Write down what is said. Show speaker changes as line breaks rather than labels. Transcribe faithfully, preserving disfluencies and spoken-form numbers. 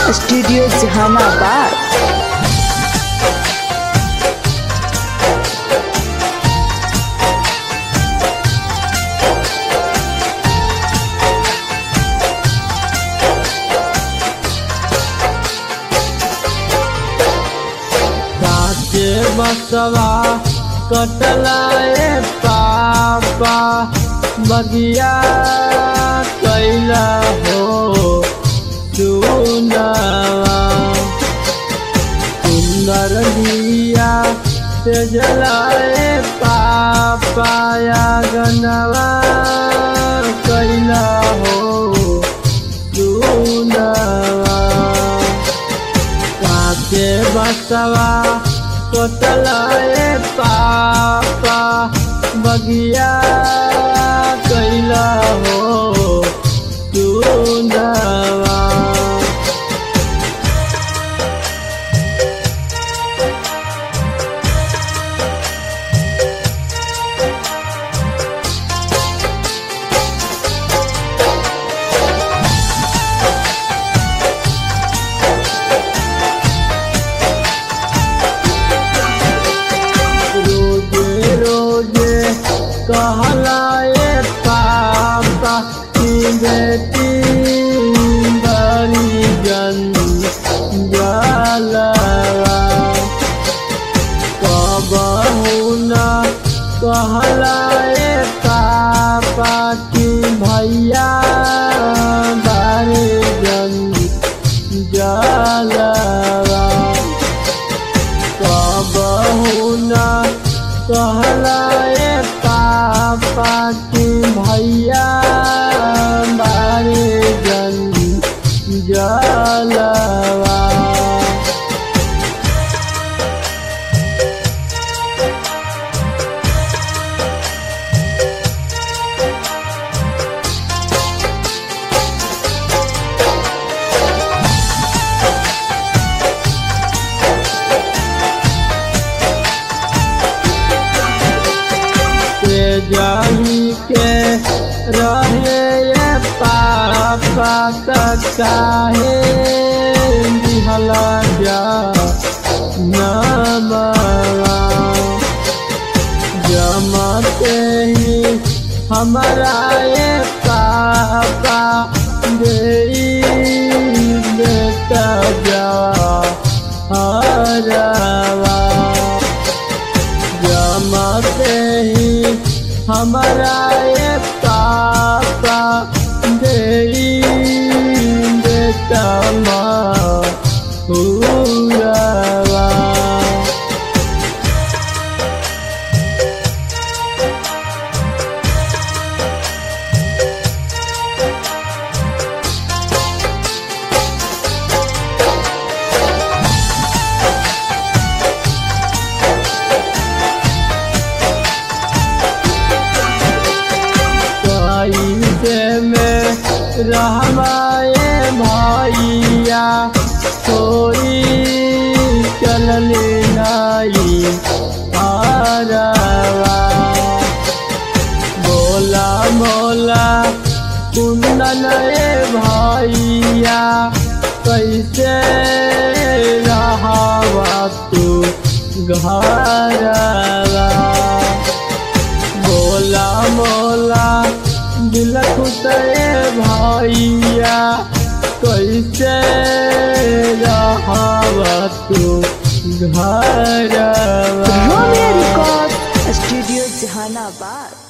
Studio Jehanabad.
काचे बसवा कटलाए पापा बगिया कैला हो चुनावा सुंदर दिया से जलाए पापाया गनवा कैला हो चुनावा काचे बसवा कोतलाए पापा बगिया कैला हो चुनावा। कहलाए पापा की बेटी बड़ी जन जलवा कबहू न कहलाए पापा की भैया बड़ी जन जलवा कबहू न कहलाए पापा की भैया बारे जन जलवा। जाही के रहे ये पापा काहे दिहला जा नमवा जमते ही हमारा ये पापा देई देता जा हरवा जमते ही हमारा ये पापा देई देता माहुरवा। में रहमाए भैया कोई चलले नाई आरवा बोला मोला कुंदन भैया कैसे रहावा तू घरवा बोला मोला दिल खुशे भैया कैसे रहावा तू घरवा।
स्टूडियो जहानाबाद।